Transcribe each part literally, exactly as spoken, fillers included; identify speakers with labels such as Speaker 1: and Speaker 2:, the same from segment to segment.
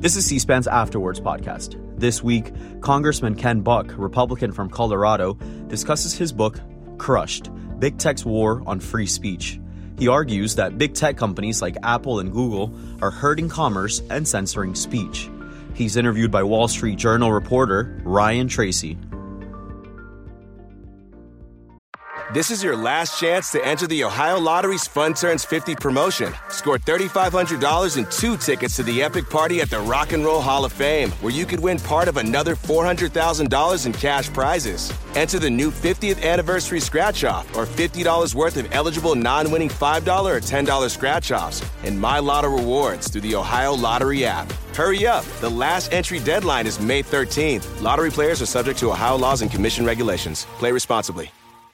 Speaker 1: This is C-SPAN's Afterwards podcast. This week, Congressman Ken Buck, Republican from Colorado, discusses his book, Crushed: Big Tech's War on Free Speech. He argues that big tech companies like Apple and Google are hurting commerce and censoring speech. He's interviewed by Wall Street Journal reporter Ryan Tracy.
Speaker 2: This is your last chance to enter the Ohio Lottery's Fun Turns fifty promotion. Score three thousand five hundred dollars and two tickets to the epic party at the Rock and Roll Hall of Fame, where you could win part of another four hundred thousand dollars in cash prizes. Enter the new fiftieth anniversary scratch-off or fifty dollars worth of eligible non-winning five dollars or ten dollars scratch-offs and My Lotto rewards through the Ohio Lottery app. Hurry up. The last entry deadline is May thirteenth. Lottery players are subject to Ohio laws and commission regulations. Play responsibly.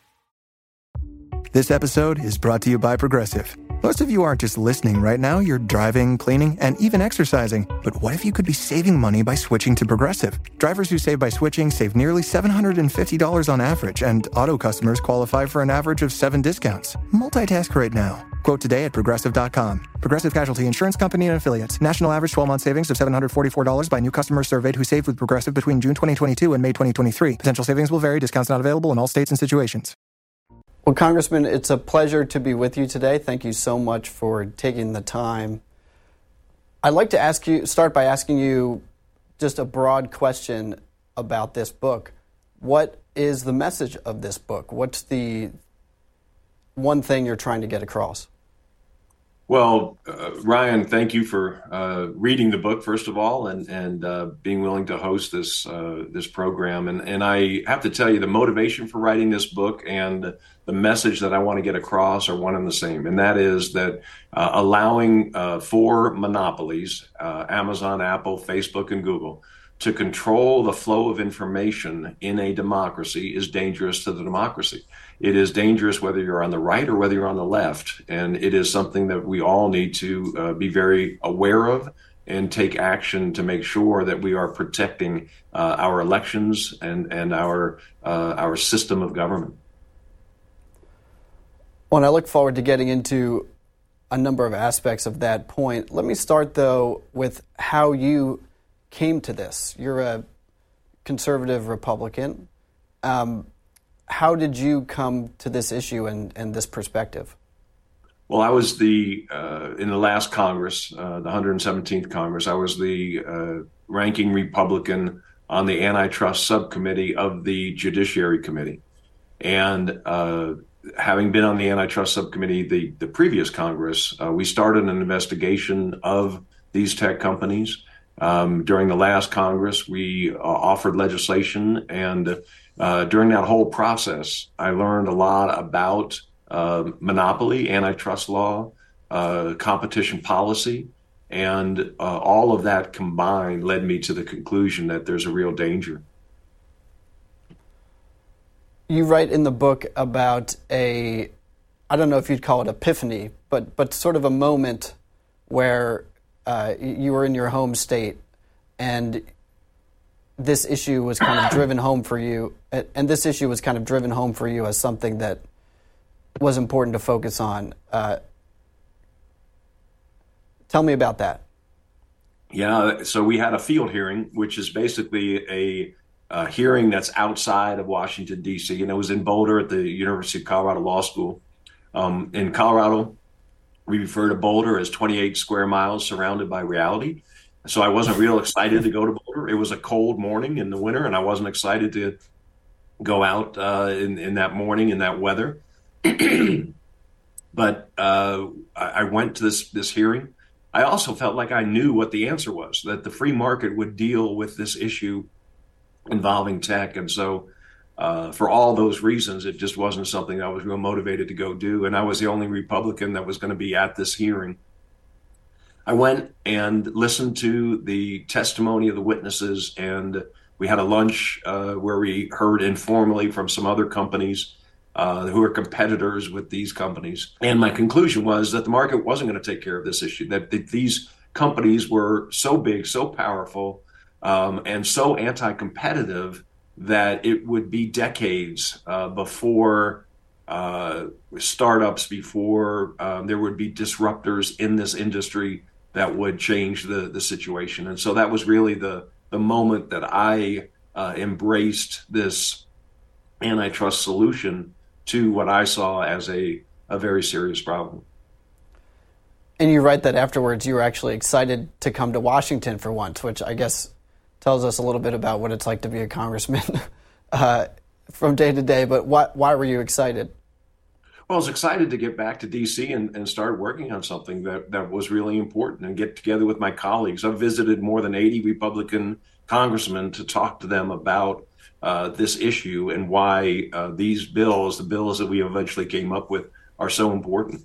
Speaker 3: This episode is brought to you by Progressive. Most of you aren't just listening right now, you're driving, cleaning, and even exercising. But what if you could be saving money by switching to Progressive? Drivers who save by switching save nearly seven hundred fifty dollars on average, and auto customers qualify for an average of seven discounts. Multitask right now. Quote today at Progressive dot com. Progressive Casualty Insurance Company and Affiliates. National average twelve-month savings of seven hundred forty-four dollars by new customers surveyed who saved with Progressive between June twenty twenty-two and May twenty twenty-three. Potential savings will vary. Discounts not available in all states and situations.
Speaker 4: Well, Congressman, it's a pleasure to be with you today. Thank you so much for taking the time. I'd like to ask you, start by asking you just a broad question about this book. What is the message of this book? What's the one thing you're trying to get across?
Speaker 5: Well, uh, Ryan, thank you for uh, reading the book, first of all, and and uh, being willing to host this uh, this program. And and I have to tell you, the motivation for writing this book and the message that I want to get across are one and the same, and that is that uh, allowing uh, for monopolies, uh, Amazon, Apple, Facebook, and Google, to control the flow of information in a democracy is dangerous to the democracy. It is dangerous whether you're on the right or whether you're on the left. And it is something that we all need to uh, be very aware of and take action to make sure that we are protecting uh, our elections and, and our, uh, our system of government.
Speaker 4: Well, and I look forward to getting into a number of aspects of that point. Let me start, though, with how you came to this. You're a conservative Republican. Um, how did you come to this issue and, and this perspective?
Speaker 5: Well, I was the, uh, in the last Congress, uh, the one hundred seventeenth Congress, I was the uh, ranking Republican on the antitrust subcommittee of the Judiciary Committee. And uh, having been on the antitrust subcommittee the, the previous Congress, uh, we started an investigation of these tech companies. Um, during the last Congress, we uh, offered legislation, and uh, during that whole process, I learned a lot about uh, monopoly, antitrust law, uh, competition policy, and uh, all of that combined led me to the conclusion that there's a real danger.
Speaker 4: You write in the book about a, I don't know if you'd call it epiphany, but but sort of a moment where Uh, you were in your home state, and this issue was kind of driven home for you, and this issue was kind of driven home for you as something that was important to focus on. Uh, tell me about that.
Speaker 5: Yeah, so we had a field hearing, which is basically a, a hearing that's outside of Washington, D C, and it was in Boulder at the University of Colorado Law School. Um, in Colorado, we refer to Boulder as twenty-eight square miles surrounded by reality. So I wasn't real excited to go to Boulder. It was a cold morning in the winter, and I wasn't excited to go out uh, in, in that morning in that weather. But uh, I went to this, this hearing. I also felt like I knew what the answer was, that the free market would deal with this issue involving tech. And so Uh, for all those reasons, it just wasn't something I was real motivated to go do. And I was the only Republican that was going to be at this hearing. I went and listened to the testimony of the witnesses, and we had a lunch uh, where we heard informally from some other companies uh, who are competitors with these companies. And my conclusion was that the market wasn't going to take care of this issue, that th- these companies were so big, so powerful, um, and so anti-competitive that it would be decades uh, before uh, startups, before um, there would be disruptors in this industry that would change the the situation. And so that was really the the moment that I uh, embraced this antitrust solution to what I saw as a, a very serious problem.
Speaker 4: And you write that afterwards you were actually excited to come to Washington for once, which I guess tells us a little bit about what it's like to be a congressman uh, from day to day. But why, why were you excited?
Speaker 5: Well, I was excited to get back to D C and, and start working on something that, that was really important and get together with my colleagues. I've visited more than eighty Republican congressmen to talk to them about uh, this issue and why uh, these bills, the bills that we eventually came up with, are so important.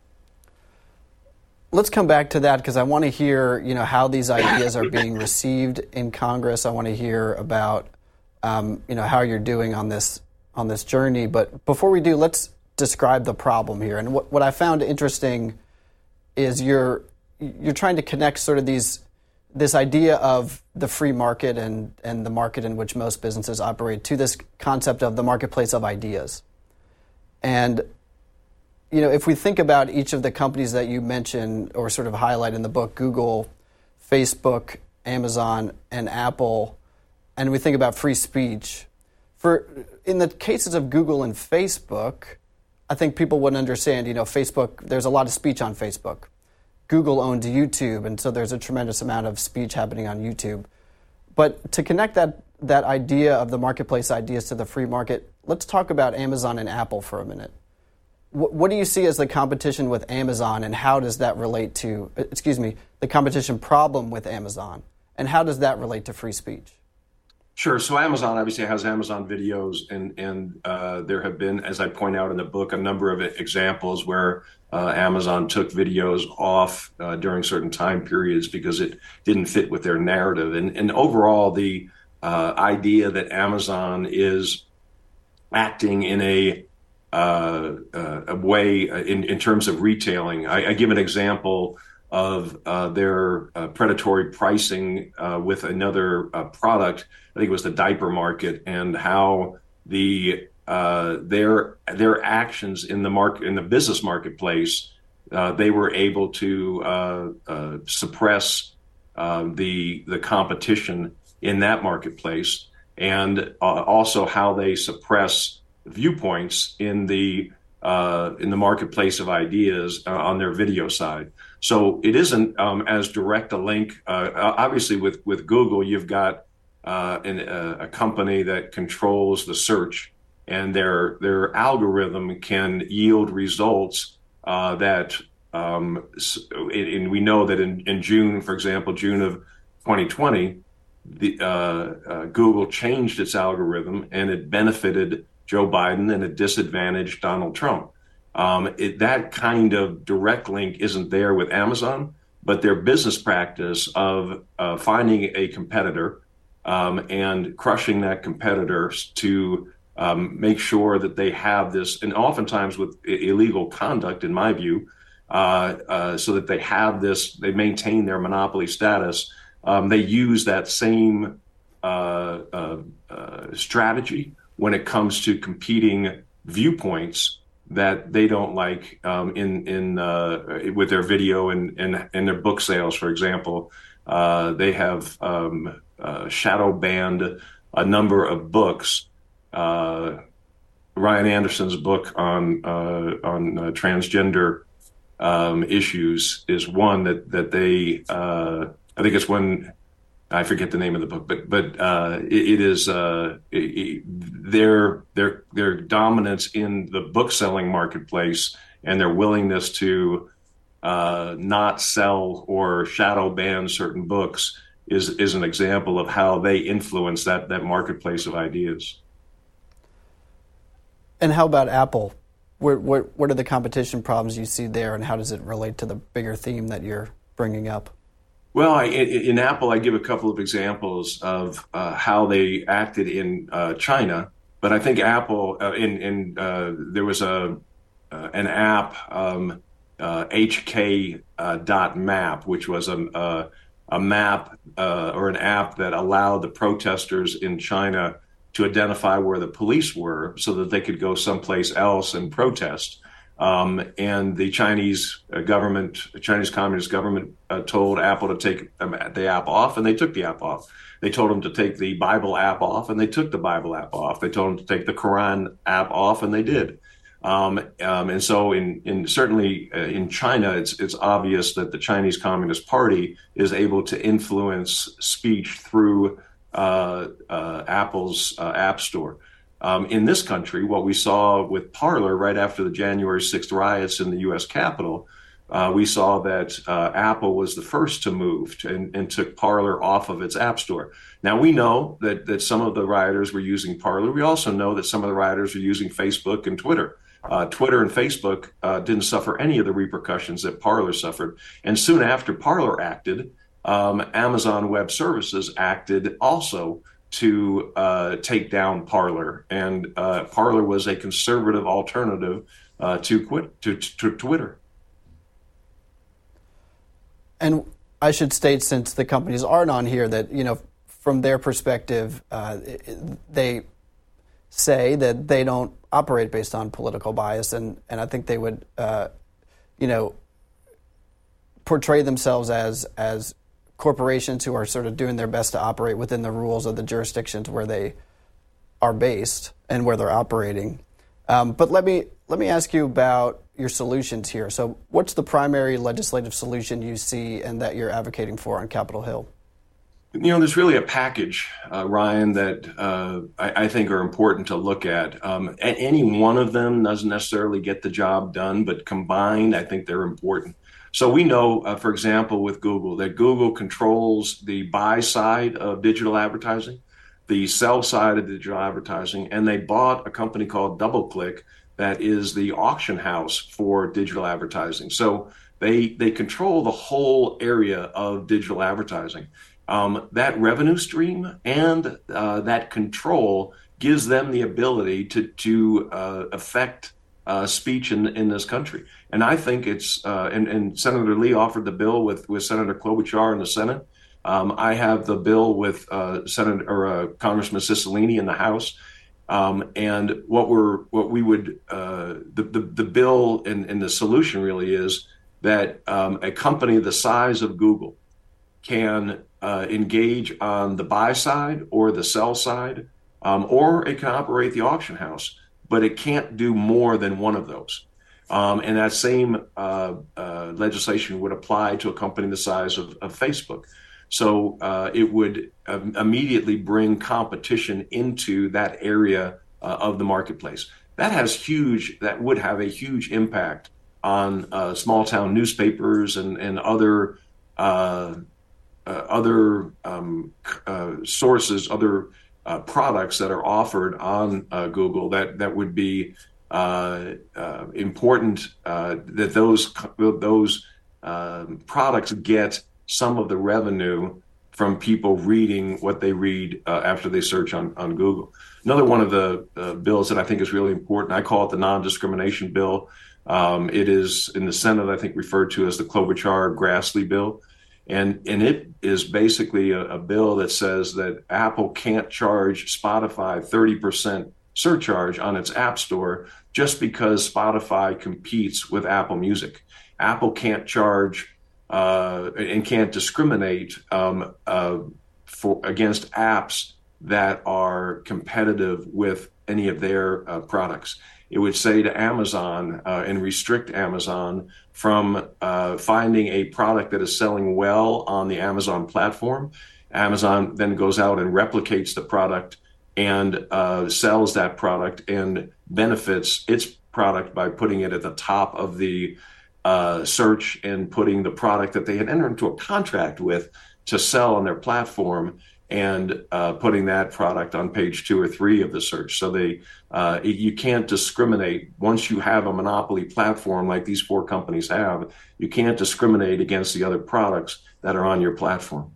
Speaker 4: Let's come back to that because I want to hear, you know, how these ideas are being received in Congress. I want to hear about, um, you know, how you're doing on this on this journey. But before we do, let's describe the problem here. And what, what I found interesting is you're you're trying to connect sort of these this idea of the free market and and the market in which most businesses operate to this concept of the marketplace of ideas. And you know, if we think about each of the companies that you mention or sort of highlight in the book, Google, Facebook, Amazon, and Apple, and we think about free speech, for in the cases of Google and Facebook, I think people wouldn't understand, you know, Facebook, there's a lot of speech on Facebook. Google owns YouTube, and so there's a tremendous amount of speech happening on YouTube. But to connect that that idea of the marketplace ideas to the free market, let's talk about Amazon and Apple for a minute. What do you see as the competition with Amazon, and how does that relate to, excuse me, the competition problem with Amazon, and how does that relate to free speech?
Speaker 5: Sure. So Amazon obviously has Amazon Videos, and and uh, there have been, as I point out in the book, a number of examples where uh, Amazon took videos off uh, during certain time periods because it didn't fit with their narrative. And, and overall, the uh, idea that Amazon is acting in a Uh, uh, a way uh, in, in terms of retailing. I, I give an example of uh, their uh, predatory pricing uh, with another uh, product. I think it was the diaper market, and how the uh, their their actions in the market in the business marketplace, uh, they were able to uh, uh, suppress uh, the the competition in that marketplace, and uh, also how they suppress viewpoints in the uh, in the marketplace of ideas uh, on their video side. So it isn't um, as direct a link. Uh, obviously, with with Google, you've got uh, an, a, a company that controls the search, and their their algorithm can yield results uh, that. Um, and we know that in, in June, for example, June of twenty twenty, the uh, uh, Google changed its algorithm, and it benefited Joe Biden and it disadvantaged Donald Trump. Um, it, that kind of direct link isn't there with Amazon, but their business practice of uh, finding a competitor um, and crushing that competitor to um, make sure that they have this, and oftentimes with illegal conduct, in my view, uh, uh, so that they have this, they maintain their monopoly status. Um, they use that same uh, uh, uh, strategy when it comes to competing viewpoints that they don't like um, in in uh, with their video and, and and their book sales, for example. Uh, they have um, uh, shadow banned a number of books. Uh, Ryan Anderson's book on uh, on uh, transgender um, issues is one that that they uh, I think it's one. I forget the name of the book, but but uh, it, it is uh, it, it, their their their dominance in the book selling marketplace and their willingness to uh, not sell or shadow ban certain books is is an example of how they influence that that marketplace of ideas.
Speaker 4: And how about Apple? What what what are the competition problems you see there, and how does it relate to the bigger theme that you're bringing up?
Speaker 5: Well, I, in, in Apple, I give a couple of examples of uh, how they acted in uh, China. But I think Apple, uh, in, in uh, there was a uh, an app, um, uh, H K dot map, which was a a, a map uh, or an app that allowed the protesters in China to identify where the police were, so that they could go someplace else and protest. Um, and the Chinese government, Chinese Communist government, uh, told Apple to take the app off, and they took the app off. They told them to take the Bible app off, and they took the Bible app off. They told them to take the Quran app off, and they did. Um, um, and so, in, in certainly uh, in China, it's it's obvious that the Chinese Communist Party is able to influence speech through uh, uh, Apple's uh, App Store. Um, in this country, what we saw with Parler right after the January sixth riots in the U S Capitol, uh, we saw that uh, Apple was the first to move to, and, and took Parler off of its App Store. Now, we know that, that some of the rioters were using Parler. We also know that some of the rioters were using Facebook and Twitter. Uh, Twitter and Facebook uh, didn't suffer any of the repercussions that Parler suffered. And soon after Parler acted, um, Amazon Web Services acted also to uh, take down Parler, and uh, Parler was a conservative alternative uh, to, quit, to, to Twitter.
Speaker 4: And I should state, since the companies aren't on here, that, you know, from their perspective, uh, they say that they don't operate based on political bias, and, and I think they would, uh, you know, portray themselves as as corporations who are sort of doing their best to operate within the rules of the jurisdictions where they are based and where they're operating. Um, but let me let me ask you about your solutions here. So what's the primary legislative solution you see and that you're advocating for on Capitol Hill?
Speaker 5: You know, there's really a package, uh, Ryan, that uh, I, I think are important to look at. Um, any one of them doesn't necessarily get the job done, but combined, I think they're important. So we know, uh, for example, with Google, that Google controls the buy side of digital advertising, the sell side of digital advertising, and they bought a company called DoubleClick that is the auction house for digital advertising. So they they control the whole area of digital advertising. Um, that revenue stream and uh, that control gives them the ability to to uh, affect uh, speech in in this country. And I think it's uh, and, and Senator Lee offered the bill with with Senator Klobuchar in the Senate. Um, I have the bill with uh, Senator or uh, Congressman Cicilline in the House. Um, and what we're what we would uh, the, the the bill and, and the solution really is that um, a company the size of Google can uh, engage on the buy side or the sell side, um, or it can operate the auction house, but it can't do more than one of those. Um, and that same uh, uh, legislation would apply to a company the size of, of Facebook. So uh, it would um, immediately bring competition into that area uh, of the marketplace. That has huge, that would have a huge impact on uh, small town newspapers and, and other uh, uh, other um, uh, sources, other uh, products that are offered on uh, Google that, that would be uh, uh, important uh, that those those uh, products get some of the revenue from people reading what they read uh, after they search on, on Google. Another one of the uh, bills that I think is really important, I call it the non-discrimination bill. Um, it is in the Senate, I think, referred to as the Klobuchar-Grassley bill. And, and it is basically a, a bill that says that Apple can't charge Spotify thirty percent surcharge on its App Store just because Spotify competes with Apple Music. Apple can't charge uh, and can't discriminate um, uh, for against apps that are competitive with any of their uh, products. It would say to Amazon uh, and restrict Amazon from uh, finding a product that is selling well on the Amazon platform. Amazon then goes out and replicates the product and uh, sells that product and benefits its product by putting it at the top of the uh, search and putting the product that they had entered into a contract with to sell on their platform and uh, putting that product on page two or three of the search. So they, uh, you can't discriminate. Once you have a monopoly platform like these four companies have, you can't discriminate against the other products that are on your platform.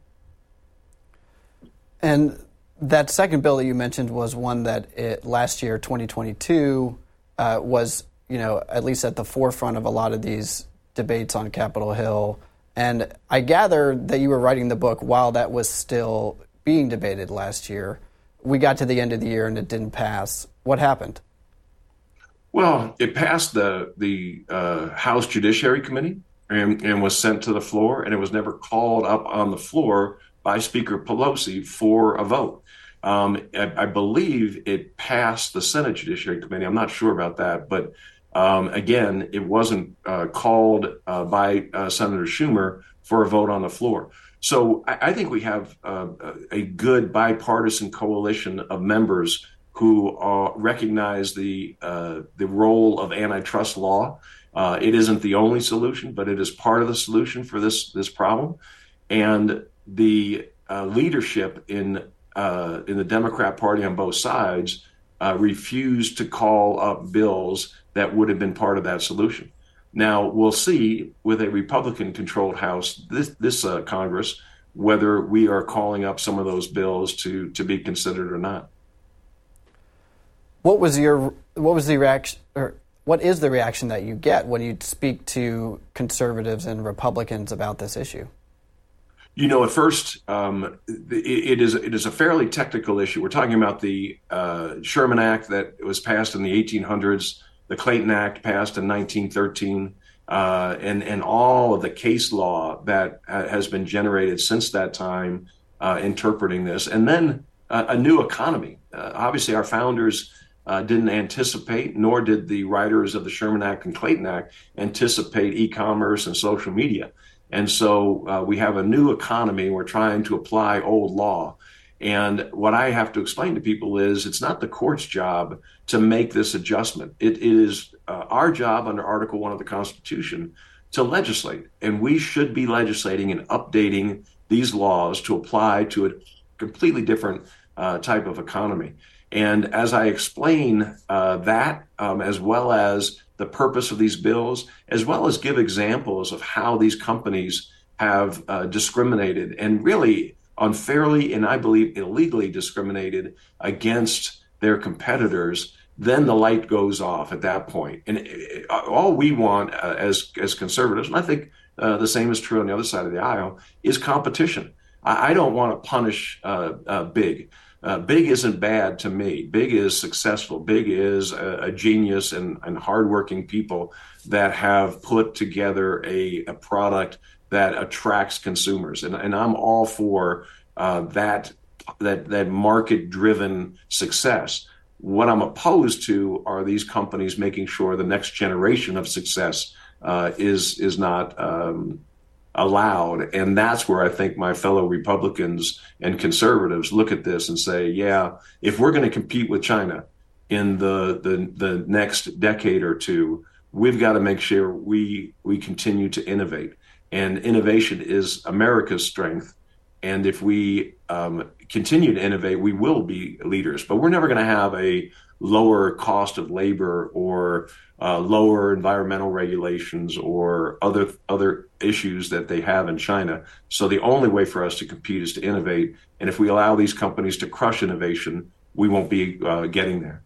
Speaker 4: And that second bill that you mentioned was one that it, last year, twenty twenty-two, uh, was, you know, at least at the forefront of a lot of these debates on Capitol Hill. And I gather that you were writing the book while that was still being debated last year. We got to the end of the year and it didn't pass. What happened?
Speaker 5: Well, it passed the the uh, House Judiciary Committee and, and was sent to the floor, and it was never called up on the floor by Speaker Pelosi for a vote. Um, I, I believe it passed the Senate Judiciary Committee. I'm not sure about that, but um, again, it wasn't uh, called uh, by uh, Senator Schumer for a vote on the floor. So I, I think we have uh, a good bipartisan coalition of members who uh, recognize the uh, the role of antitrust law. Uh, it isn't the only solution, but it is part of the solution for this this problem. And the uh, leadership in uh, in the Democrat Party on both sides uh, refused to call up bills that would have been part of that solution. Now we'll see with a Republican-controlled House this this uh, Congress whether we are calling up some of those bills to to be considered or not.
Speaker 4: What was your what was the reaction, or what is the reaction that you get when you speak to conservatives and Republicans about this issue?
Speaker 5: You know, at first, um, it, it is it is a fairly technical issue. We're talking about the uh, Sherman Act that was passed in the eighteen hundreds, the Clayton Act passed in nineteen thirteen, uh, and and all of the case law that uh, has been generated since that time uh, interpreting this, and then uh, a new economy. Uh, obviously, our founders Uh, didn't anticipate, nor did the writers of the Sherman Act and Clayton Act anticipate e-commerce and social media. And so uh, we have a new economy. We're trying to apply old law. And what I have to explain to people is it's not the court's job to make this adjustment. It, it is uh, our job under Article One of the Constitution to legislate. And we should be legislating and updating these laws to apply to a completely different uh, type of economy. And as I explain uh, that, um, as well as the purpose of these bills, as well as give examples of how these companies have uh, discriminated and really unfairly and I believe illegally discriminated against their competitors, then the light goes off at that point. And it, all we want uh, as as conservatives, and I think uh, the same is true on the other side of the aisle, is competition. I, I don't want to punish uh, uh, big. Uh, big isn't bad to me. Big is successful. Big is a, a genius and, and hardworking people that have put together a, a product that attracts consumers. And, and I'm all for uh, that, that, that market-driven success. What I'm opposed to are these companies making sure the next generation of success uh, is, is not um, allowed. And that's where I think my fellow Republicans and conservatives look at this and say, yeah, if we're going to compete with China in the, the, the next decade or two, we've got to make sure we, we continue to innovate. And innovation is America's strength. And if we um, continue to innovate, we will be leaders. But we're never going to have a lower cost of labor or uh, lower environmental regulations or other other issues that they have in China. So the only way for us to compete is to innovate. And if we allow these companies to crush innovation, we won't be uh, getting there.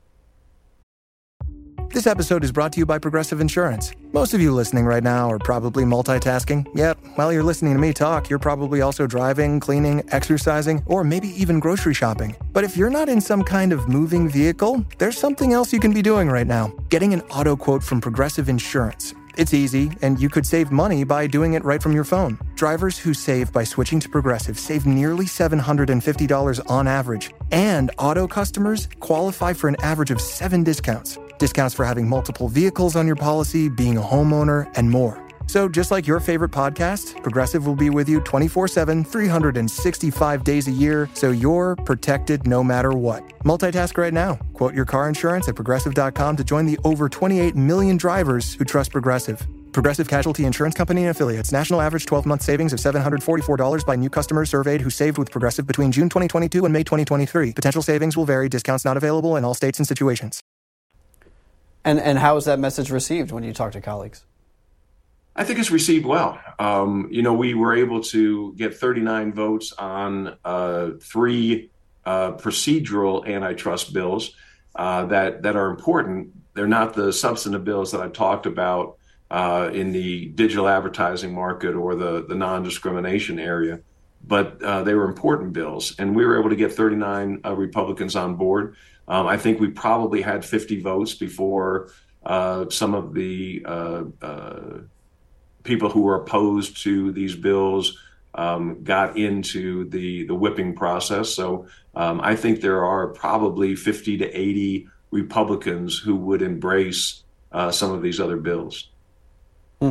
Speaker 3: This episode is brought to you by Progressive Insurance. Most of you listening right now are probably multitasking. Yep, while you're listening to me talk, you're probably also driving, cleaning, exercising, or maybe even grocery shopping. But if you're not in some kind of moving vehicle, there's something else you can be doing right now. Getting an auto quote from Progressive Insurance. It's easy, and you could save money by doing it right from your phone. Drivers who save by switching to Progressive save nearly seven hundred fifty dollars on average. And auto customers qualify for an average of seven discounts. Discounts for having multiple vehicles on your policy, being a homeowner, and more. So just like your favorite podcast, Progressive will be with you twenty-four seven, three hundred sixty-five days a year, so you're protected no matter what. Multitask right now. Quote your car insurance at Progressive dot com to join the over twenty-eight million drivers who trust Progressive. Progressive Casualty Insurance Company and Affiliates. National average twelve-month savings of seven hundred forty-four dollars by new customers surveyed who saved with Progressive between June twenty twenty-two and May twenty twenty-three. Potential savings will vary. Discounts not available in all states and situations.
Speaker 4: And and how is that message received when you talk to colleagues?
Speaker 5: I think it's received well. Um, you know, we were able to get thirty-nine votes on uh, three uh, procedural antitrust bills uh, that that are important. They're not the substantive bills that I talked about uh, in the digital advertising market or the, the non-discrimination area, but uh, they were important bills. And we were able to get thirty-nine uh, Republicans on board. Um, I think we probably had fifty votes before uh, some of the uh, uh, people who were opposed to these bills um, got into the, the whipping process. So um, I think there are probably fifty to eighty Republicans who would embrace uh, some of these other bills.
Speaker 4: Hmm.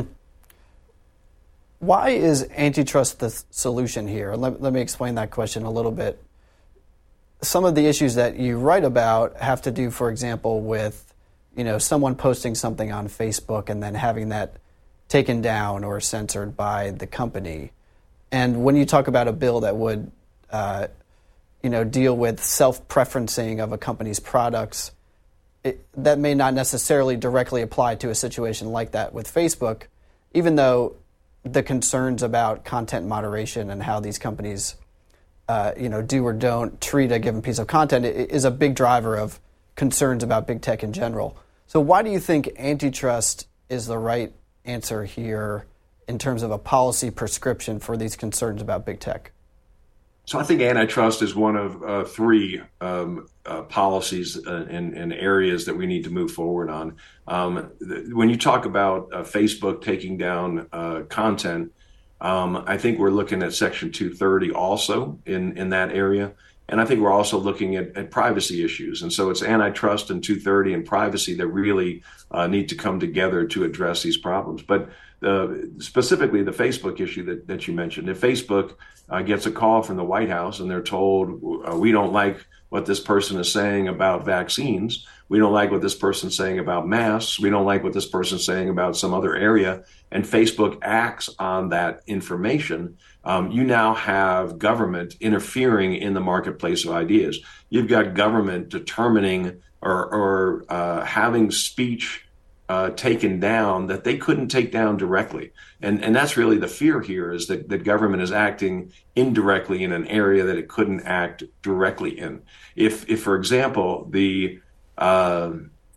Speaker 4: Why is antitrust the solution here? Let, let me explain that question a little bit. Some of the issues that you write about have to do, for example, with, you know, someone posting something on Facebook and then having that taken down or censored by the company. And when you talk about a bill that would, uh, you know, deal with self-preferencing of a company's products, it, that may not necessarily directly apply to a situation like that with Facebook, even though the concerns about content moderation and how these companies, uh, you know, do or don't treat a given piece of content is a big driver of concerns about big tech in general. So why do you think antitrust is the right answer here in terms of a policy prescription for these concerns about big tech?
Speaker 5: So I think antitrust is one of uh, three um, uh, policies uh, and, and areas that we need to move forward on. Um, th- when you talk about uh, Facebook taking down uh, content, um, I think we're looking at Section two thirty also in, in that area. And I think we're also looking at, at privacy issues. And so it's antitrust and two thirty and privacy that really uh, need to come together to address these problems. But the, specifically the Facebook issue that, that you mentioned, if Facebook uh, gets a call from the White House and they're told, uh, we don't like what this person is saying about vaccines, we don't like what this person's saying about masks, we don't like what this person's saying about some other area, and Facebook acts on that information, um, you now have government interfering in the marketplace of ideas. You've got government determining or, or uh, having speech uh, taken down that they couldn't take down directly. And, and that's really the fear here, is that, that government is acting indirectly in an area that it couldn't act directly in. If, if for example, the uh,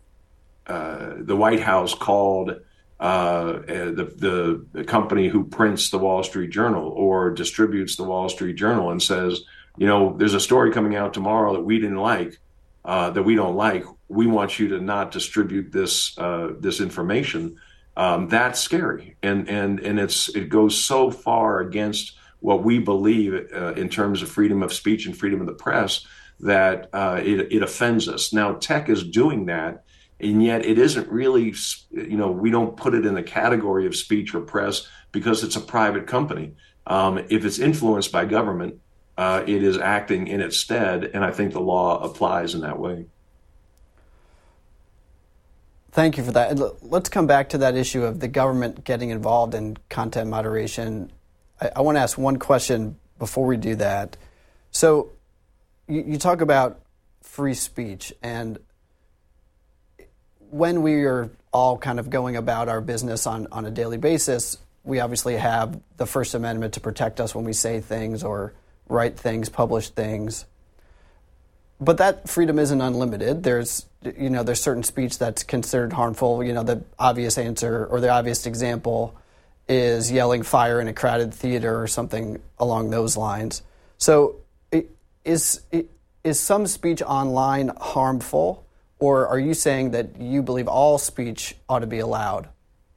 Speaker 5: uh, the White House called uh, the, the the company who prints the Wall Street Journal or distributes the Wall Street Journal and says, you know, there's a story coming out tomorrow that we didn't like, uh, that we don't like. We want you to not distribute this uh, this information. Um, that's scary, and and and it's it goes so far against what we believe uh, in terms of freedom of speech and freedom of the press that uh, it, it offends us. Now, tech is doing that, and yet it isn't really, you know, we don't put it in the category of speech or press because it's a private company. Um, if it's influenced by government, uh, it is acting in its stead, and I think the law applies in that way.
Speaker 4: Thank you for that. Let's come back to that issue of the government getting involved in content moderation. I, I want to ask one question before we do that. So you, you talk about free speech, and when we are all kind of going about our business on, on a daily basis, we obviously have the First Amendment to protect us when we say things or write things, publish things. But that freedom isn't unlimited. There's, you know, there's certain speech that's considered harmful. You know, the obvious answer or the obvious example is yelling fire in a crowded theater or something along those lines. So is is some speech online harmful, or are you saying that you believe all speech ought to be allowed?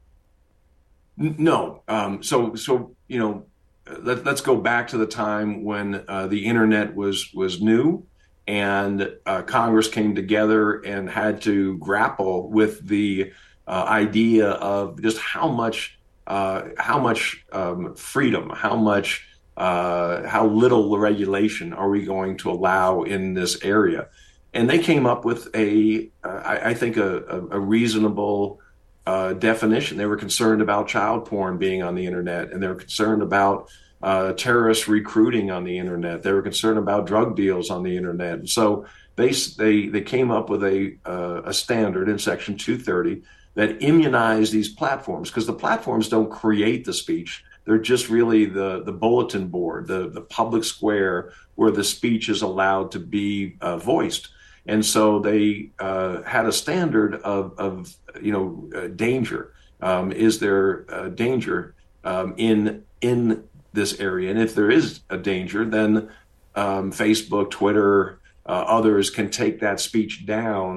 Speaker 5: No. Um, so, so you know, let, let's go back to the time when uh, the internet was was new, and uh, Congress came together and had to grapple with the uh, idea of just how much uh, how much um, freedom, how much uh, how little regulation are we going to allow in this area. And they came up with a, uh, I, I think, a, a, a reasonable uh, definition. They were concerned about child porn being on the internet, and they were concerned about uh, terrorist recruiting on the internet. They were concerned about drug deals on the internet. And so they they they came up with a uh, a standard in Section two thirty that immunized these platforms, because the platforms don't create the speech. They're just really the, the bulletin board, the, the public square where the speech is allowed to be uh, voiced. And so they uh, had a standard of, of you know, uh, danger. Um, is there uh, danger um, in in this area? And if there is a danger, then um, Facebook, Twitter, uh, others can take that speech down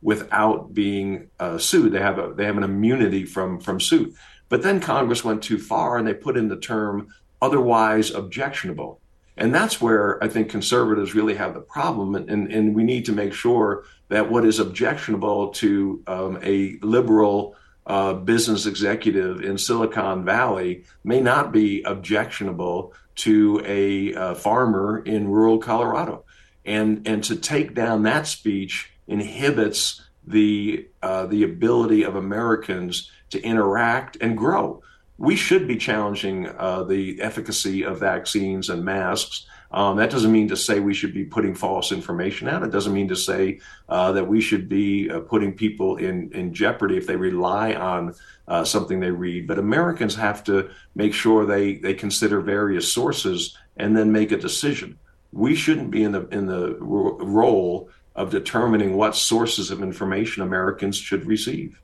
Speaker 5: without being uh, sued. They have a they have an immunity from from suit. But then Congress went too far and they put in the term otherwise objectionable. And that's where I think conservatives really have the problem. And, and, and we need to make sure that what is objectionable to um, a liberal uh, business executive in Silicon Valley may not be objectionable to a uh, farmer in rural Colorado. And, and to take down that speech inhibits the uh, the ability of Americans to interact and grow. We should be challenging uh, the efficacy of vaccines and masks. Um, that doesn't mean to say we should be putting false information out. It doesn't mean to say uh, that we should be uh, putting people in, in jeopardy if they rely on uh, something they read. But Americans have to make sure they, they consider various sources and then make a decision. We shouldn't be in the in the role of determining what sources of information Americans should receive.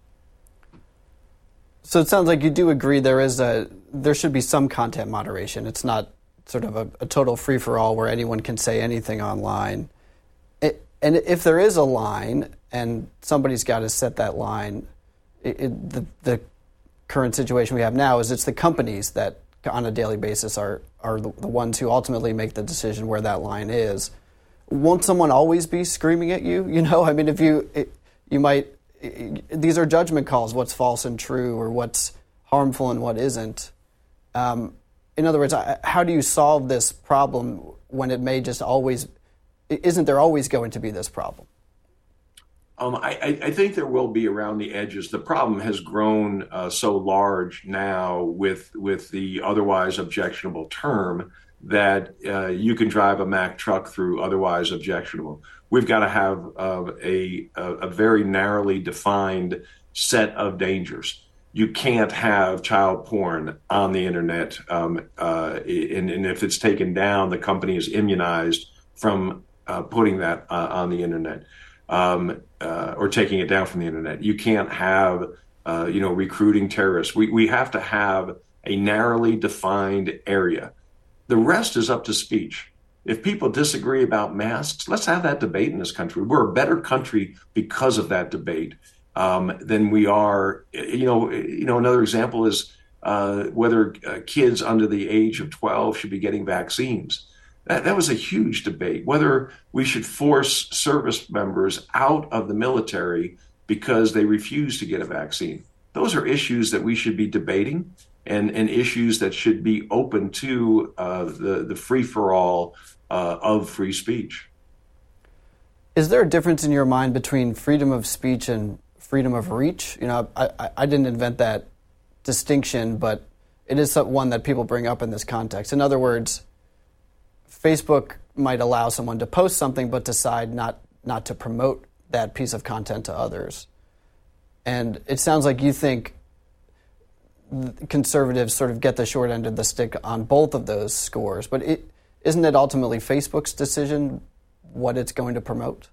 Speaker 4: So it sounds like you do agree there is a there should be some content moderation. It's not sort of a, a total free-for-all where anyone can say anything online. It, and if there is a line and somebody's got to set that line, it, it, the, the current situation we have now is it's the companies that on a daily basis are, are the, the ones who ultimately make the decision where that line is. Won't someone always be screaming at you? You know, I mean, if you, it, you might, it, these are judgment calls, what's false and true or what's harmful and what isn't. Um, in other words, how do you solve this problem when it may just always, isn't there always going to be this problem?
Speaker 5: Um, I, I think there will be around the edges. The problem has grown uh, so large now with with the otherwise objectionable term that uh, you can drive a Mack truck through otherwise objectionable. We've got to have uh, a, a very narrowly defined set of dangers. You can't have child porn on the internet, um, uh, and, and if it's taken down, the company is immunized from uh, putting that uh, on the internet. Um, uh, or taking it down from the internet. You can't have, uh, you know, recruiting terrorists. We we have to have a narrowly defined area. The rest is up to speech. If people disagree about masks, let's have that debate in this country. We're a better country because of that debate um, than we are. You know, you know. Another example is uh, whether uh, kids under the age of twelve should be getting vaccines. That, that was a huge debate, whether we should force service members out of the military because they refuse to get a vaccine. Those are issues that we should be debating and, and issues that should be open to uh, the, the free-for-all uh, of free speech.
Speaker 4: Is there a difference in your mind between freedom of speech and freedom of reach? You know, I, I, I didn't invent that distinction, but it is one that people bring up in this context. In other words, Facebook might allow someone to post something but decide not, not to promote that piece of content to others. And it sounds like you think conservatives sort of get the short end of the stick on both of those scores. But it, isn't it ultimately Facebook's decision what it's going to promote?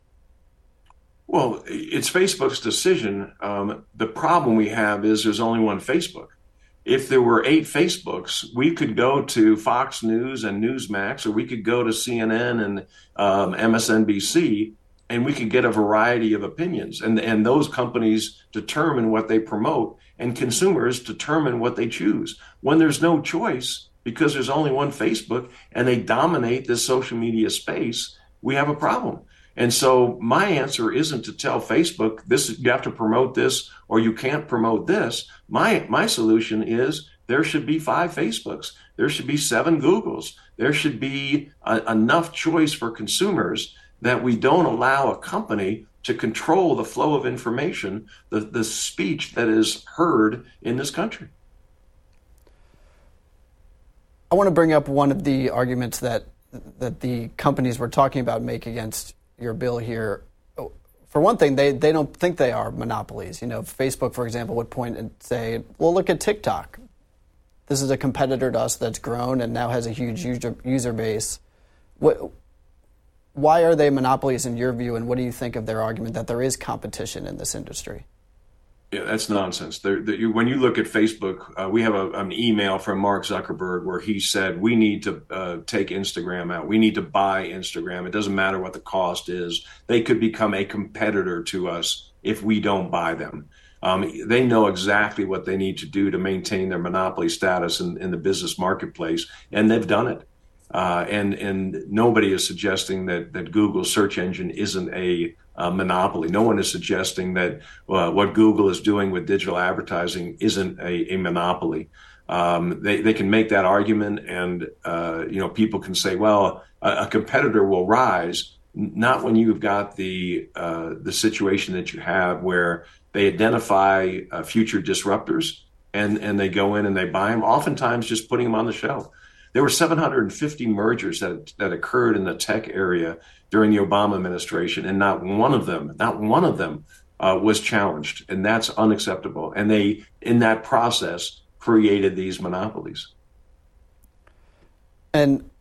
Speaker 5: Well, it's Facebook's decision. Um, the problem we have is there's only one Facebook. If there were eight Facebooks, we could go to Fox News and Newsmax, or we could go to C N N and um, M S N B C, and we could get a variety of opinions. And, and those companies determine what they promote, and consumers determine what they choose. When there's no choice, because there's only one Facebook, and they dominate this social media space, we have a problem. And so my answer isn't to tell Facebook, this you have to promote this or you can't promote this. My my solution is there should be five Facebooks. There should be seven Googles. There should be a, enough choice for consumers that we don't allow a company to control the flow of information, the, the speech that is heard in this country.
Speaker 4: I want to bring up one of the arguments that that the companies we're talking about make against your bill here. For one thing, they, they don't think they are monopolies. You know, Facebook, for example, would point and say, well, look at TikTok. This is a competitor to us that's grown and now has a huge user, user base. What, why are they monopolies in your view, and what do you think of their argument that there is competition in this industry?
Speaker 5: Yeah, that's nonsense. There, there, you, when you look at Facebook, uh, we have a, an email from Mark Zuckerberg where he said we need to uh, take Instagram out. We need to buy Instagram. It doesn't matter what the cost is. They could become a competitor to us if we don't buy them. Um, they know exactly what they need to do to maintain their monopoly status in, in the business marketplace, and they've done it. Uh, and and nobody is suggesting that that Google's search engine isn't a uh, monopoly. No one is suggesting that uh, what Google is doing with digital advertising isn't a, a monopoly. Um, they they can make that argument, and uh, you know people can say, well, a, a competitor will rise. Not when you've got the uh, the situation that you have where they identify uh, future disruptors and and they go in and they buy them. Oftentimes, just putting them on the shelf. There were seven hundred fifty mergers that that occurred in the tech area during the Obama administration, and not one of them, not one of them uh, was challenged, and that's unacceptable. And they, in that process, created these monopolies.
Speaker 4: And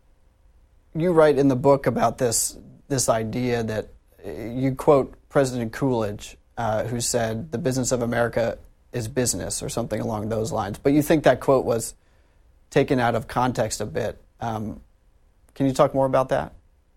Speaker 4: you write in the book about this this idea that you quote President Coolidge, uh, who said, "The business of America is business," or something along those lines. But you think that quote was taken out of context a bit. Um, can you talk more about that?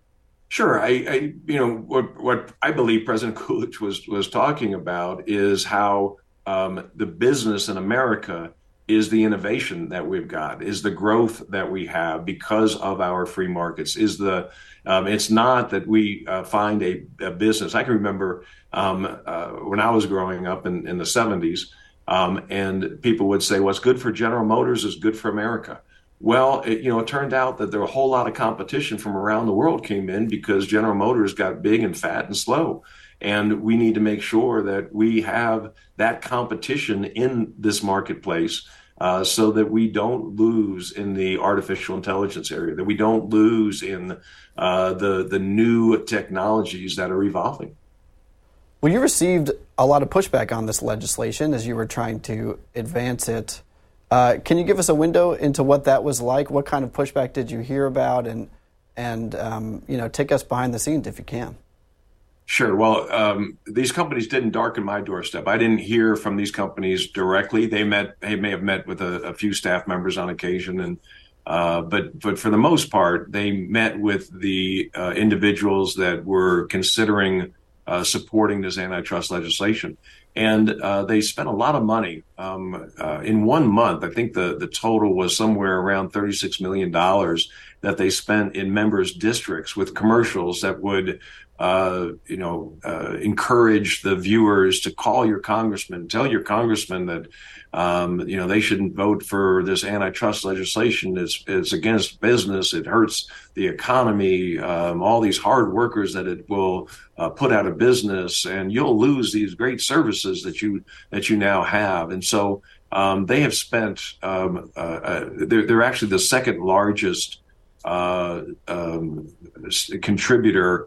Speaker 5: Sure. I, I you know, what, what I believe President Coolidge was was talking about is how um, the business in America is the innovation that we've got, is the growth that we have because of our free markets, is the, um, it's not that we uh, find a, a business. I can remember um, uh, when I was growing up in, in the seventies, Um, and people would say, what's good for General Motors is good for America. Well, it, you know, it turned out that there were a whole lot of competition from around the world came in because General Motors got big and fat and slow. And we need to make sure that we have that competition in this marketplace uh, so that we don't lose in the artificial intelligence area, that we don't lose in uh, the, the new technologies that are evolving.
Speaker 4: Well, you received a lot of pushback on this legislation as you were trying to advance it. Uh, can you give us a window into what that was like? What kind of pushback did you hear about? And, and um, you know, take us behind the scenes if you can.
Speaker 5: Sure. Well, um, these companies didn't darken my doorstep. I didn't hear from these companies directly. They met. They may have met with a, a few staff members on occasion, and uh, but but for the most part, they met with the uh, individuals that were considering Uh, supporting this antitrust legislation. And uh, they spent a lot of money. Um, uh, in one month, I think the, the total was somewhere around thirty-six million dollars that they spent in members' districts with commercials that would, uh, you know, uh, encourage the viewers to call your congressman, tell your congressman that, um, you know, they shouldn't vote for this antitrust legislation. It's, it's against business. It hurts the economy, um, all these hard workers that it will uh, put out of business, and you'll lose these great services that you that you now have. And so um, they have spent. Um, uh, uh, they're, they're actually the second largest uh, um, contributor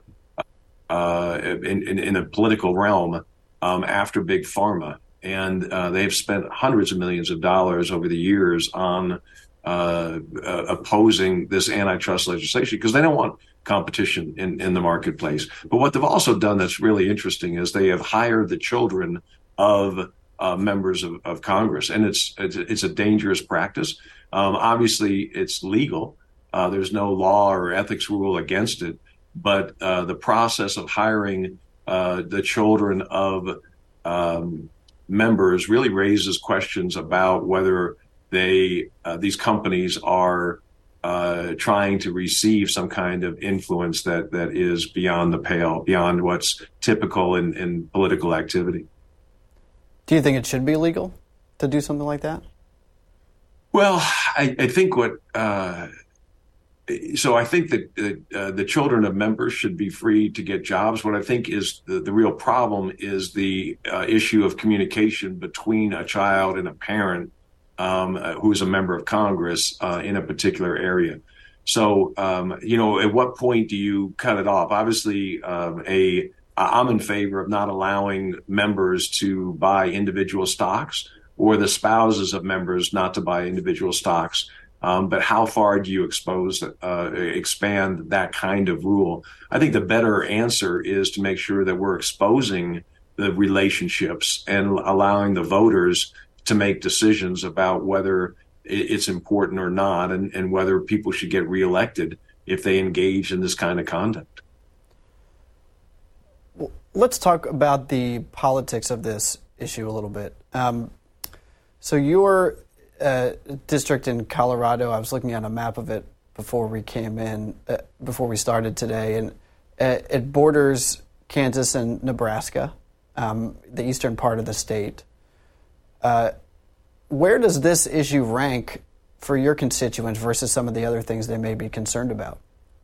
Speaker 5: uh, in, in, in a political realm um, after Big Pharma. And uh, they've spent hundreds of millions of dollars over the years on uh, uh, opposing this antitrust legislation because they don't want competition in, in the marketplace. But what they've also done that's really interesting is they have hired the children of uh, members of, of Congress. And it's, it's, it's a dangerous practice. Um, obviously, it's legal. Uh, there's no law or ethics rule against it. But uh, the process of hiring uh, the children of um, members really raises questions about whether they uh, these companies are uh, trying to receive some kind of influence that that is beyond the pale, beyond what's typical in, in political activity.
Speaker 4: Do you think it should be illegal to do something like that?
Speaker 5: Well, I, I think what uh, so I think that uh, the children of members should be free to get jobs. What I think is the, the real problem is the uh, issue of communication between a child and a parent um, uh, who is a member of Congress uh, in a particular area. So, um, you know, at what point do you cut it off? Obviously, um, a I'm in favor of not allowing members to buy individual stocks or the spouses of members not to buy individual stocks. Um, but how far do you expose, uh, expand that kind of rule? I think the better answer is to make sure that we're exposing the relationships and allowing the voters to make decisions about whether it's important or not, and, and whether people should get reelected if they engage in this kind of conduct.
Speaker 4: Well, let's talk about the politics of this issue a little bit. Um, so your uh, district in Colorado, I was looking at a map of it before we came in, uh, before we started today, and uh, it borders Kansas and Nebraska, um, the eastern part of the state. Uh, where does this issue rank for your constituents versus some of the other things they may be concerned about?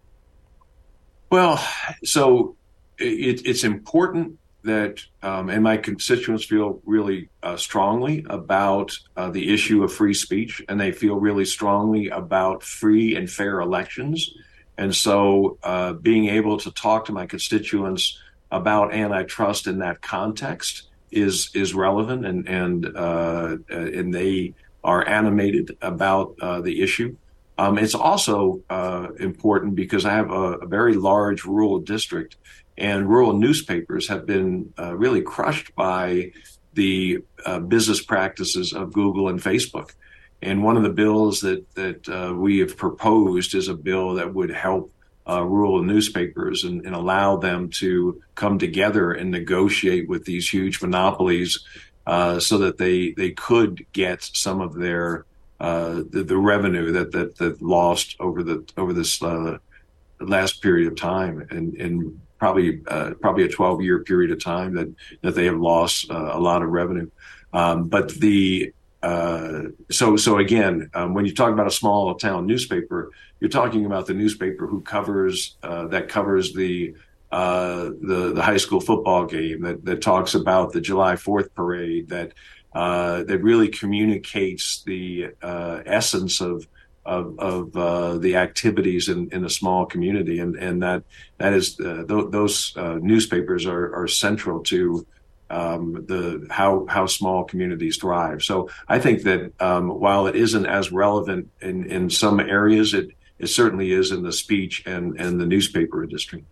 Speaker 5: Well, so it, it's important that, um, and my constituents feel really uh, strongly about uh, the issue of free speech, and they feel really strongly about free and fair elections. And so uh, being able to talk to my constituents about antitrust in that context is is relevant, and and uh, and they are animated about uh, the issue. Um, it's also uh, important because I have a, a very large rural district, and rural newspapers have been uh, really crushed by the uh, business practices of Google and Facebook. And one of the bills that that uh, we have proposed is a bill that would help uh, rural newspapers and, and allow them to come together and negotiate with these huge monopolies uh, so that they they could get some of their uh, the, the revenue that, that that lost over the over this uh, last period of time, and and probably uh, probably a twelve year period of time that that they have lost uh, a lot of revenue. Um, but the Uh, so, so again, um, when you talk about a small town newspaper, you're talking about the newspaper who covers uh, that covers the uh, the the high school football game, that that talks about the July fourth parade, that uh, that really communicates the uh, essence of of, of uh, the activities in, in a small community, and and that that is uh, th- those uh, newspapers are are central to Um, the how how small communities thrive. So I think that um, while it isn't as relevant in, in some areas, it it certainly is in the speech and, and the newspaper industry.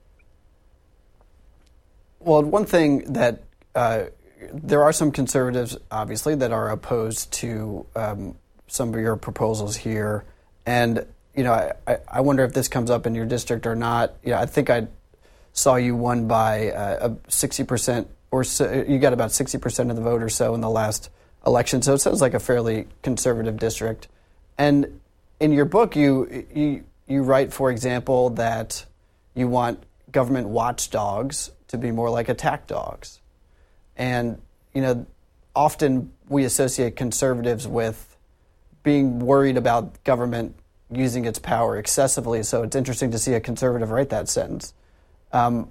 Speaker 4: Well, one thing that uh, there are some conservatives, obviously, that are opposed to um, some of your proposals here, and you know, I, I wonder if this comes up in your district or not. You know, I think I saw you won by uh, a sixty percent. Or so, you got about sixty percent of the vote or so in the last election, so it sounds like a fairly conservative district. And in your book, you you you write, for example, that you want government watchdogs to be more like attack dogs. And you know, often we associate conservatives with being worried about government using its power excessively. So it's interesting to see a conservative write that sentence. Um,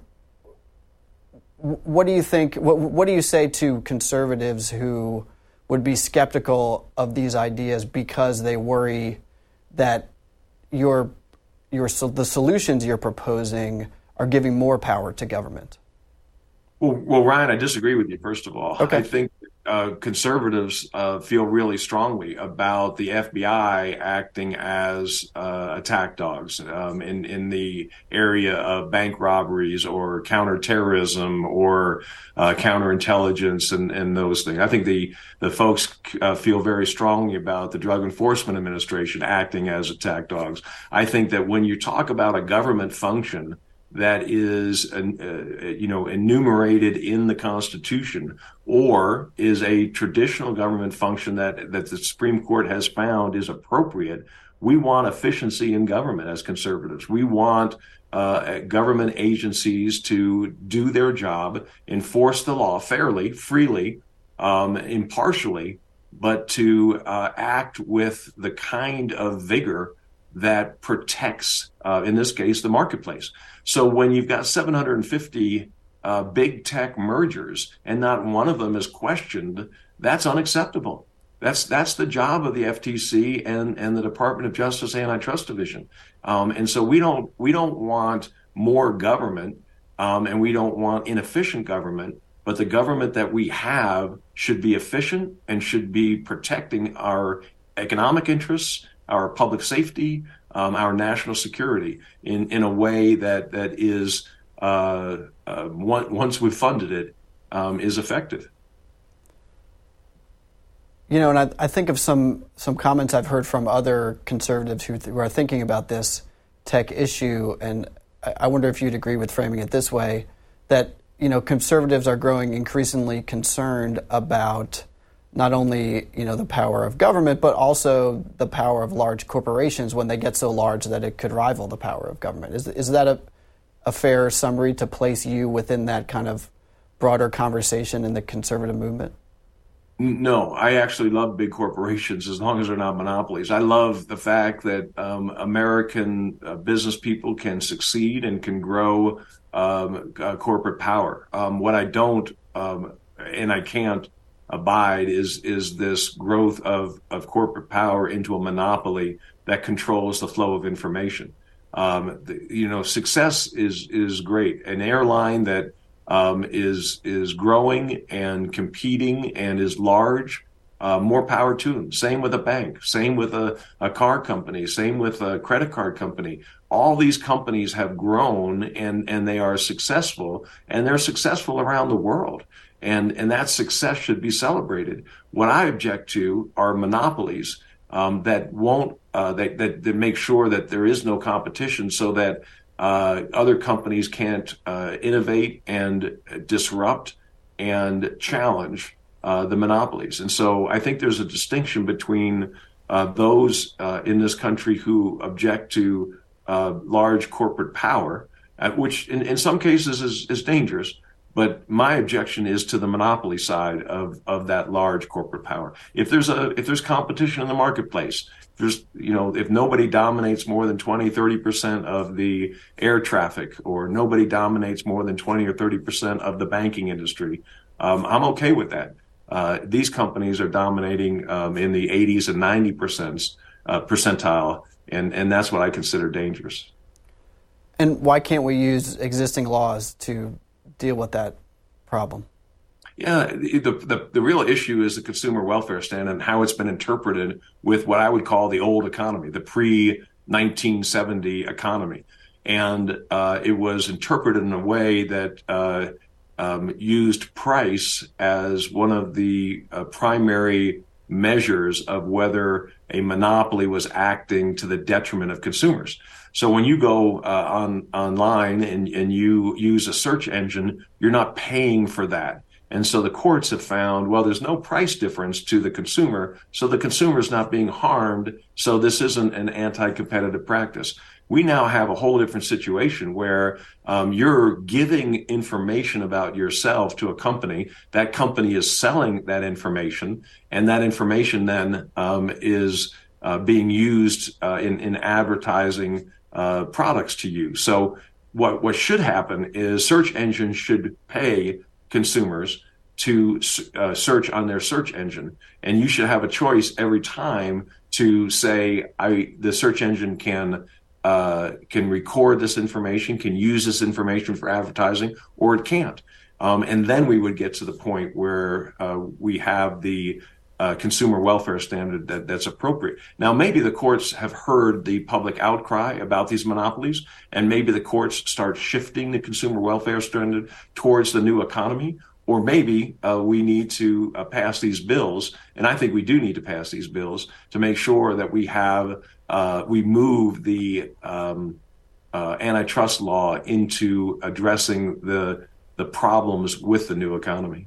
Speaker 4: What do you think? What, what do you say to conservatives who would be skeptical of these ideas because they worry that your your the solutions you're proposing are giving more power to government?
Speaker 5: Well, well, Ryan, I disagree with you. First of all,
Speaker 4: okay.
Speaker 5: I think uh, conservatives uh, feel really strongly about the F B I acting as uh, attack dogs um, in in the area of bank robberies or counterterrorism or uh, counterintelligence and, and those things. I think the the folks uh, feel very strongly about the Drug Enforcement Administration acting as attack dogs. I think that when you talk about a government function that is, uh, you know, enumerated in the Constitution, or is a traditional government function that that the Supreme Court has found is appropriate, we want efficiency in government as conservatives. We want uh, government agencies to do their job, enforce the law fairly, freely, um, impartially, but to uh, act with the kind of vigor that protects, uh, in this case, the marketplace. So when you've got seven hundred fifty uh, big tech mergers and not one of them is questioned, that's unacceptable. That's that's the job of the F T C and, and the Department of Justice Antitrust Division. Um, and so we don't we don't want more government, um, and we don't want inefficient government. But the government that we have should be efficient and should be protecting our economic interests, our public safety, um, our national security in, in a way that that is, uh, uh, one, once we've funded it, um, is effective.
Speaker 4: You know, and I, I think of some some comments I've heard from other conservatives who, th- who are thinking about this tech issue, and I, I wonder if you'd agree with framing it this way, that, you know, conservatives are growing increasingly concerned about not only, you know, the power of government, but also the power of large corporations when they get so large that it could rival the power of government. Is is that a, a fair summary to place you within that kind of broader conversation in the conservative movement?
Speaker 5: No, I actually love big corporations as long as they're not monopolies. I love the fact that um, American uh, business people can succeed and can grow um, uh, corporate power. Um, what I don't um, and I can't abide is is this growth of, of corporate power into a monopoly that controls the flow of information. Um, the, you know, success is is great. An airline that Um, is is growing and competing and is large, uh, more power to them. Same with a bank, same with a, a car company, same with a credit card company. All these companies have grown and, and they are successful, and they're successful around the world. And, and that success should be celebrated. What I object to are monopolies um, that won't, uh, that, that, that make sure that there is no competition so that Uh, other companies can't uh, innovate and disrupt and challenge uh, the monopolies. And so I think there's a distinction between uh, those uh, in this country who object to uh, large corporate power, uh, which in, in some cases is, is dangerous. But my objection is to the monopoly side of, of that large corporate power. If there's a if there's competition in the marketplace, there's, you know, if nobody dominates more than twenty, thirty percent of the air traffic, or nobody dominates more than twenty or thirty percent of the banking industry, um, I'm okay with that. Uh, these companies are dominating um, in the eighties and ninety percent uh, percentile, and, and that's what I consider dangerous.
Speaker 4: And why can't we use existing laws to deal with that problem?
Speaker 5: Yeah, the, the the real issue is the consumer welfare standard and how it's been interpreted with what I would call the old economy, the pre nineteen seventy economy. And uh, it was interpreted in a way that uh, um, used price as one of the uh, primary measures of whether a monopoly was acting to the detriment of consumers. So when you go uh, on online and, and you use a search engine, you're not paying for that. And so the courts have found, well, there's no price difference to the consumer, so the consumer is not being harmed, so this isn't an anti-competitive practice. We now have a whole different situation where um, you're giving information about yourself to a company. That company is selling that information, and that information then um, is uh, being used uh, in, in advertising uh, products to you. So what, what should happen is search engines should pay consumers to uh, search on their search engine, and you should have a choice every time to say, I the search engine can uh, can record this information, can use this information for advertising, or it can't. Um, and then we would get to the point where uh, we have the uh, consumer welfare standard that, that's appropriate. Now, maybe the courts have heard the public outcry about these monopolies, and maybe the courts start shifting the consumer welfare standard towards the new economy. Or maybe uh, we need to uh, pass these bills, and I think we do need to pass these bills to make sure that we have uh, we move the um, uh, antitrust law into addressing the the problems with the new economy.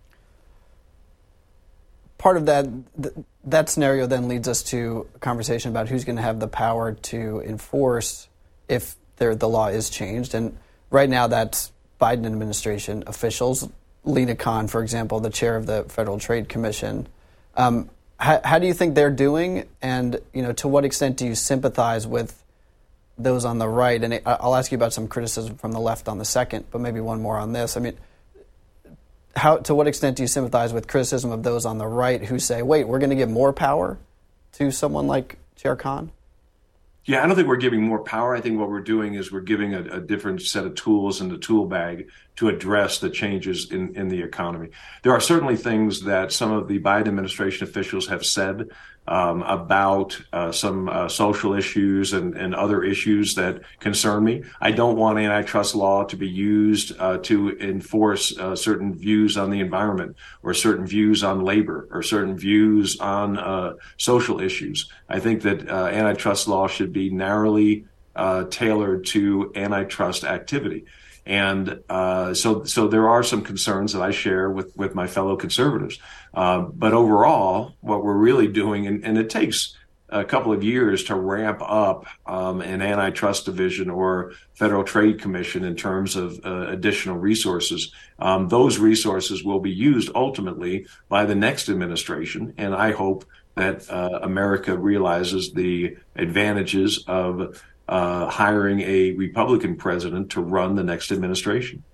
Speaker 4: Part of that th- that scenario then leads us to a conversation about who's going to have the power to enforce if there, the law is changed, and right now that's Biden administration officials. Lena Khan, for example, the chair of the Federal Trade Commission. Um, how, how do you think they're doing? And, you know, to what extent do you sympathize with those on the right? And I'll ask you about some criticism from the left on the second, but maybe one more on this. I mean, how to what extent do you sympathize with criticism of those on the right who say, wait, we're going to give more power to someone like Chair Khan?
Speaker 5: Yeah, I don't think we're giving more power. I think what we're doing is we're giving a, a different set of tools in the tool bag to address the changes in, in the economy. There are certainly things that some of the Biden administration officials have said um, about uh, some uh, social issues and, and other issues that concern me. I don't want antitrust law to be used uh, to enforce uh, certain views on the environment or certain views on labor or certain views on uh, social issues. I think that uh, antitrust law should be narrowly uh, tailored to antitrust activity. And uh, so, so there are some concerns that I share with, with my fellow conservatives. Uh, but overall, what we're really doing, and, and it takes a couple of years to ramp up um, an antitrust division or Federal Trade Commission in terms of uh, additional resources. Um, those resources will be used ultimately by the next administration, and I hope that uh, America realizes the advantages of Uh, hiring a Republican president to run the next administration.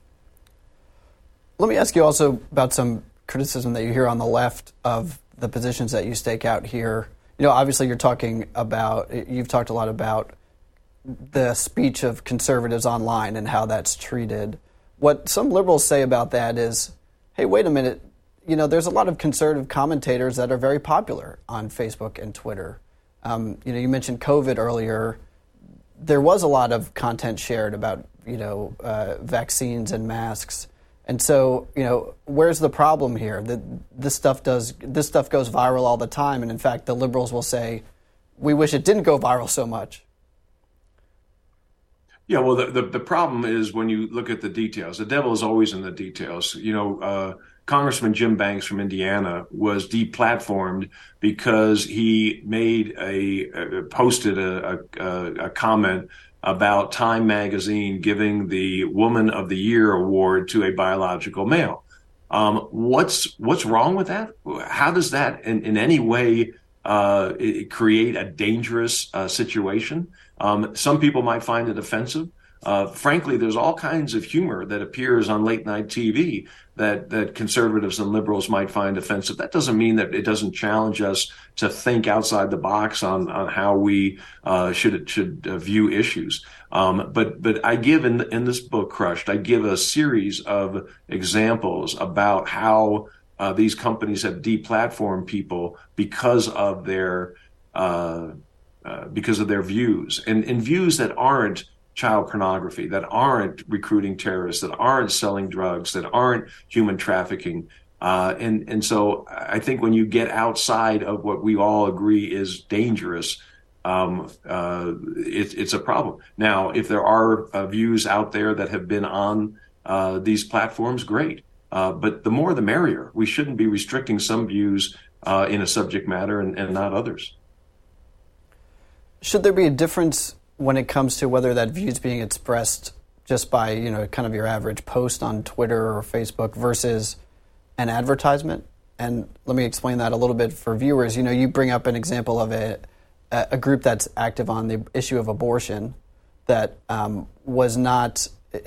Speaker 4: Let me ask you also about some criticism that you hear on the left of the positions that you stake out here. You know, obviously you're talking about, you've talked a lot about the speech of conservatives online and how that's treated. What some liberals say about that is, hey, wait a minute, you know, there's a lot of conservative commentators that are very popular on Facebook and Twitter. Um, you know, you mentioned COVID earlier. There was a lot of content shared about, you know, uh, vaccines and masks. And so, you know, where's the problem here? The, this stuff does this stuff goes viral all the time. And in fact, the liberals will say, we wish it didn't go viral so much.
Speaker 5: Yeah, well, the, the, the problem is when you look at the details, the devil is always in the details. You know, uh, Congressman Jim Banks from Indiana was deplatformed because he made a, a posted a, a, a comment about Time Magazine giving the Woman of the Year award to a biological male. Um, what's what's wrong with that? How does that in, in any way uh, create a dangerous uh, situation? Um, some people might find it offensive. Uh, frankly, there's all kinds of humor that appears on late night T V that, that conservatives and liberals might find offensive. That doesn't mean that it doesn't challenge us to think outside the box on, on how we uh, should should uh, view issues. Um, but but I give in in this book, Crushed, I give a series of examples about how uh, these companies have deplatformed people because of their uh, uh, because of their views and, and views that aren't child pornography, that aren't recruiting terrorists, that aren't selling drugs, that aren't human trafficking. Uh, and, and so I think when you get outside of what we all agree is dangerous, um, uh, it, it's a problem. Now, if there are uh, views out there that have been on uh, these platforms, great. Uh, but the more the merrier. We shouldn't be restricting some views uh, in a subject matter and, and not others.
Speaker 4: Should there be a difference when it comes to whether that view is being expressed just by, you know, kind of your average post on Twitter or Facebook versus an advertisement? And let me explain that a little bit for viewers. You know, you bring up an example of a a group that's active on the issue of abortion that um, was not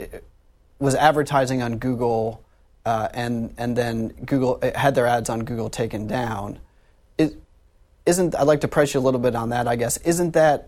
Speaker 4: was advertising on Google, uh, and and then Google had their ads on Google taken down. It isn't. I'd like to press you a little bit on that. I guess isn't that.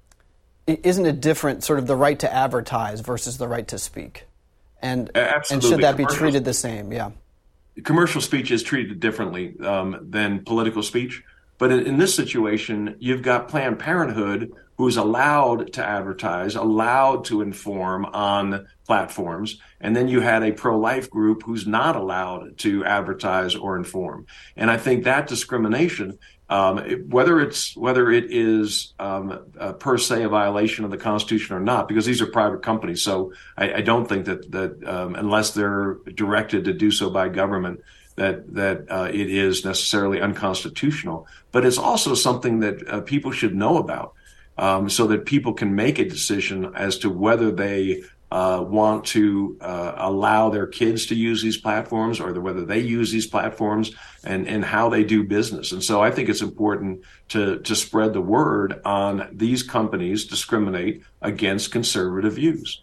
Speaker 4: Isn't it different, sort of the right to advertise versus the right to speak? And, and should that be treated the same? Yeah.
Speaker 5: Commercial speech is treated differently um, than political speech. But in, in this situation, you've got Planned Parenthood, who's allowed to advertise, allowed to inform on platforms. And then you had a pro-life group who's not allowed to advertise or inform. And I think that discrimination, Um, it, whether it's whether it is um, uh, per se a violation of the Constitution or not, because these are private companies, so I, I don't think that that um, unless they're directed to do so by government, that that uh, it is necessarily unconstitutional. But it's also something that uh, people should know about, um, so that people can make a decision as to whether they Uh, want to uh, allow their kids to use these platforms, or the, whether they use these platforms and, and how they do business. And so I think it's important to, to spread the word on these companies discriminate against conservative views.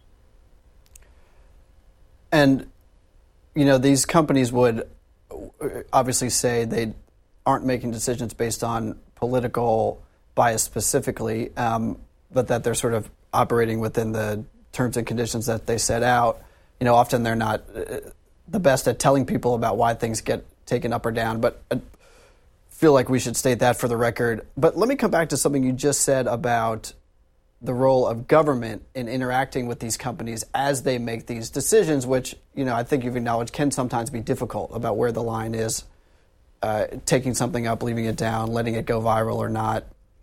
Speaker 4: And, you know, these companies would obviously say they aren't making decisions based on political bias specifically, um, but that they're sort of operating within the terms and conditions that they set out. You know, often they're not uh, the best at telling people about why things get taken up or down. But uh, feel like we should state that for the record. But let me come back to something you just said about the role of government in interacting with these companies as they make these decisions, which, you know, I think you've acknowledged can sometimes be difficult about where the line is, uh, taking something up, leaving it down, letting it go viral or not.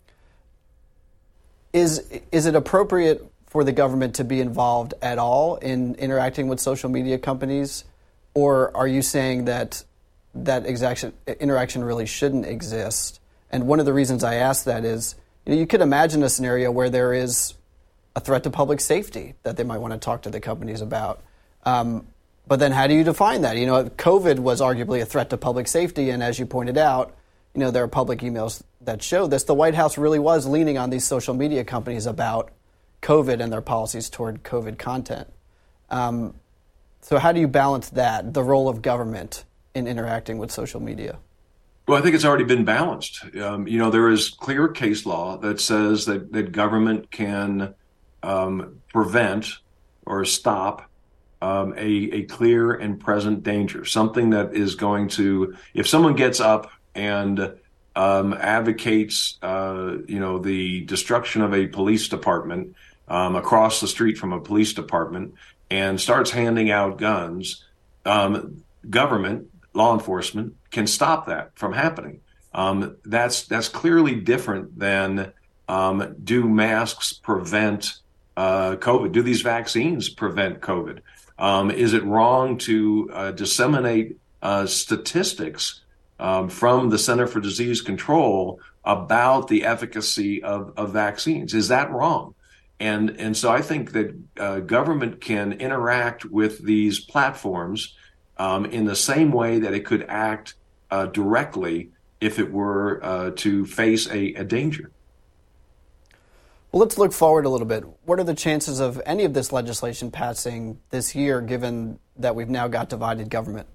Speaker 4: Is is it appropriate for the government to be involved at all in interacting with social media companies? Or are you saying that that exaction, interaction really shouldn't exist? And one of the reasons I ask that is, you know, you could imagine a scenario where there is a threat to public safety that they might want to talk to the companies about. Um, but then how do you define that? You know, COVID was arguably a threat to public safety, and as you pointed out, you know, there are public emails that show this. The White House really was leaning on these social media companies about COVID and their policies toward COVID content. Um, so how do you balance that, the role of government in interacting with social media?
Speaker 5: Well, I think it's already been balanced. Um, you know, there is clear case law that says that, that government can um, prevent or stop um, a, a clear and present danger, something that is going to, if someone gets up and um, advocates, uh, you know, the destruction of a police department um, across the street from a police department and starts handing out guns, um, government, law enforcement can stop that from happening. Um, that's that's clearly different than um, do masks prevent uh, COVID? Do these vaccines prevent COVID? Um, is it wrong to uh, disseminate uh, statistics um, from the Center for Disease Control about the efficacy of, of vaccines? Is that wrong? And and so I think that uh, government can interact with these platforms um, in the same way that it could act uh, directly if it were uh, to face a, a danger.
Speaker 4: Well, let's look forward a little bit. What are the chances of any of this legislation passing this year, given that we've now got divided government?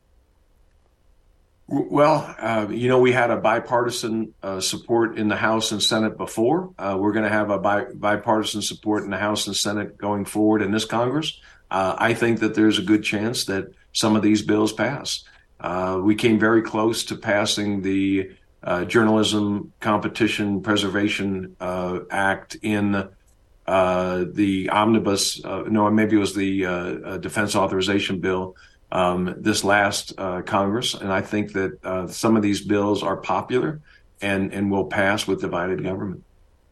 Speaker 5: Well, uh, you know, we had a bipartisan uh, support in the House and Senate before. Uh, we're going to have a bi- bipartisan support in the House and Senate going forward in this Congress. Uh, I think that there's a good chance that some of these bills pass. Uh, we came very close to passing the uh, Journalism Competition Preservation uh, Act in uh, the omnibus. Uh, no, maybe it was the uh, uh, Defense Authorization Bill. Um, this last uh, Congress, and I think that uh, some of these bills are popular and, and will pass with divided government.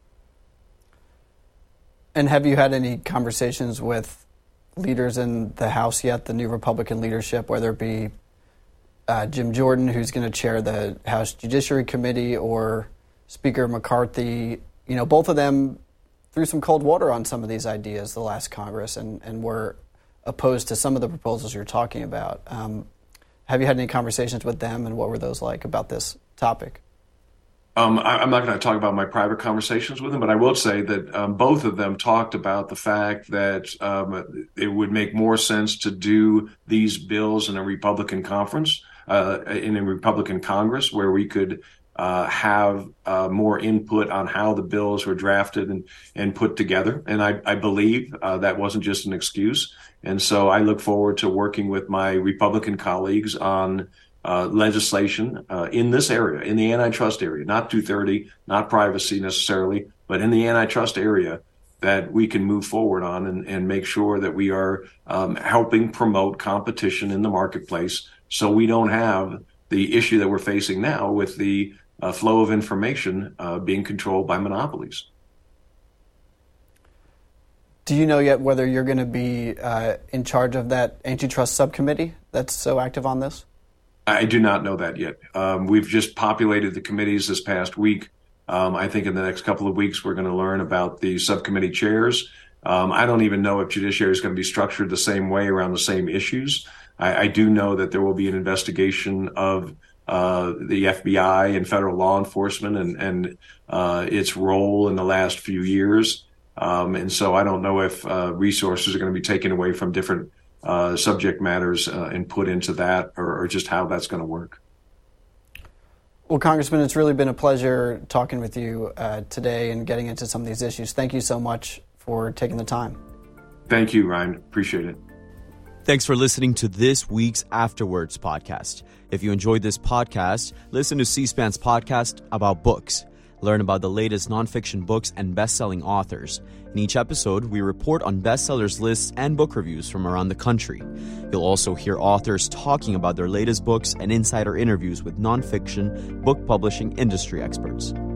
Speaker 4: And have you had any conversations with leaders in the House yet, the new Republican leadership, whether it be uh, Jim Jordan, who's going to chair the House Judiciary Committee, or Speaker McCarthy? You know, both of them threw some cold water on some of these ideas the last Congress and, and were opposed to some of the proposals you're talking about. Um, have you had any conversations with them, and what were those like about this topic?
Speaker 5: Um, I, I'm not going to talk about my private conversations with them, but I will say that um, both of them talked about the fact that um, it would make more sense to do these bills in a Republican conference, uh, in a Republican Congress, where we could uh, have uh, more input on how the bills were drafted and, and put together. And I, I believe uh, that wasn't just an excuse. And so I look forward to working with my Republican colleagues on uh, legislation uh, in this area, in the antitrust area, not two thirty, not privacy necessarily, but in the antitrust area, that we can move forward on and, and make sure that we are um, helping promote competition in the marketplace, so we don't have the issue that we're facing now with the uh, flow of information uh, being controlled by monopolies.
Speaker 4: Do you know yet whether you're going to be uh, in charge of that antitrust subcommittee that's so active on this?
Speaker 5: I do not know that yet. Um, we've just populated the committees this past week. Um, I think in the next couple of weeks, we're going to learn about the subcommittee chairs. Um, I don't even know if judiciary is going to be structured the same way around the same issues. I, I do know that there will be an investigation of uh, the F B I and federal law enforcement and, and uh, its role in the last few years. Um, and so I don't know if uh, resources are going to be taken away from different uh, subject matters uh, and put into that, or, or just how that's going to work.
Speaker 4: Well, Congressman, it's really been a pleasure talking with you uh, today and getting into some of these issues. Thank you so much for taking the time.
Speaker 5: Thank you, Ryan. Appreciate it.
Speaker 1: Thanks for listening to this week's Afterwards podcast. If you enjoyed this podcast, listen to C-SPAN's podcast about books. Learn about the latest nonfiction books and best-selling authors. In each episode, we report on bestsellers lists and book reviews from around the country. You'll also hear authors talking about their latest books and insider interviews with nonfiction book publishing industry experts.